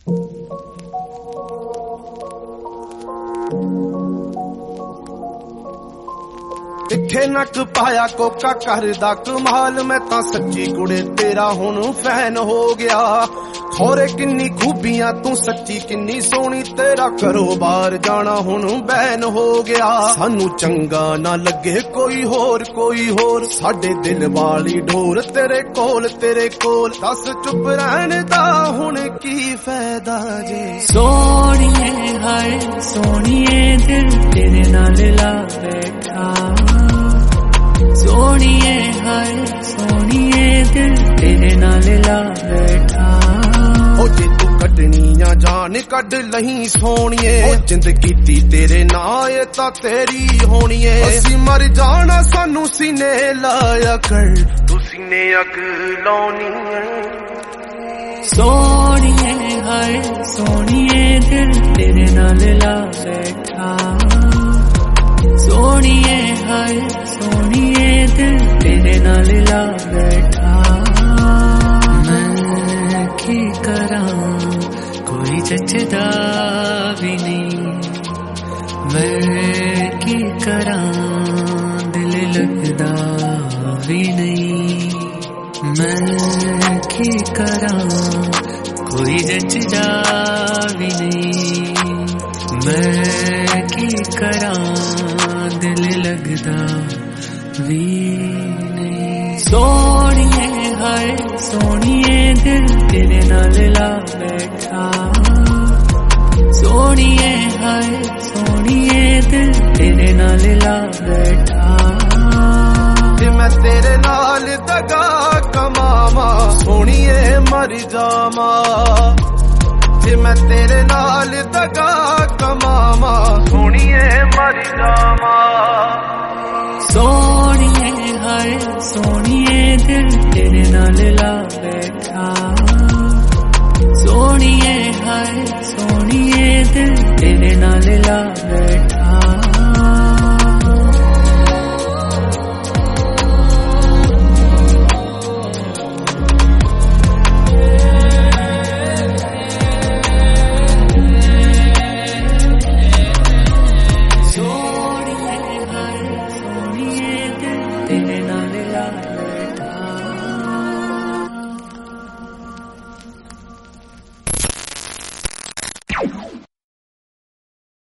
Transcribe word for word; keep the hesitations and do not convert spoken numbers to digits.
तिखे नक पाया कोका करदा कमाल, मैं तां सच्ची कुड़े तेरा हुण फैन हो गया। खोरे किन्नी खूबियां तू सच्ची किन्नी सोहनी, तेरा घरों बाहर जाना हुण बैन हो गया। सानू चंगा ना लगे कोई होर कोई होर, साडे दिल वाली डोर तेरे कोल तेरे कोल। दस चुप रहन दा हुण की फायदा जे। सोहणिए हाय सोहणिए दिल तेरे नाल ला बैठा, सोहणिए हाय सोहणिए दिल तेरे नाल ला बैठा। ओ जे तू कटनियां जान कड लही सोहणिए, जिंद कीती तेरे नाल ए तां तेरी होणीए। असी मर जाना सानू सीने लाया कर, तू सीने अग लाउणी सोहणिए हाय सोहणिए दिल तेरे नाल ला बैठा, सोहणिए हाय सोहणिए दिल तेरे नाल ला बैठा। मैं की करां कोई जचदा भी नहीं, मैं की करां दिल लगदा भी नहीं। मैं की करां कोई जचदा भी नहीं, मैं की करां दिल लगदा भी नहीं। सोहणिए हाय सोहणिए दिल तेरे नाल ला बैठा, सोहणिए हाय सोहणिए दिल तेरे नाल ला बैठा। ते मैं तेरे नाल दगा कमावा, सोहणिए मर जावा। जे मैं तेरे नाल दगा कमावा, सोहणिए मर जावा। सोहणिए हाय सोहणिए दिल तेरे नाल ला बैठा, सोहणिए हाय सोहणिए दिल तेरे नाल ला बैठा।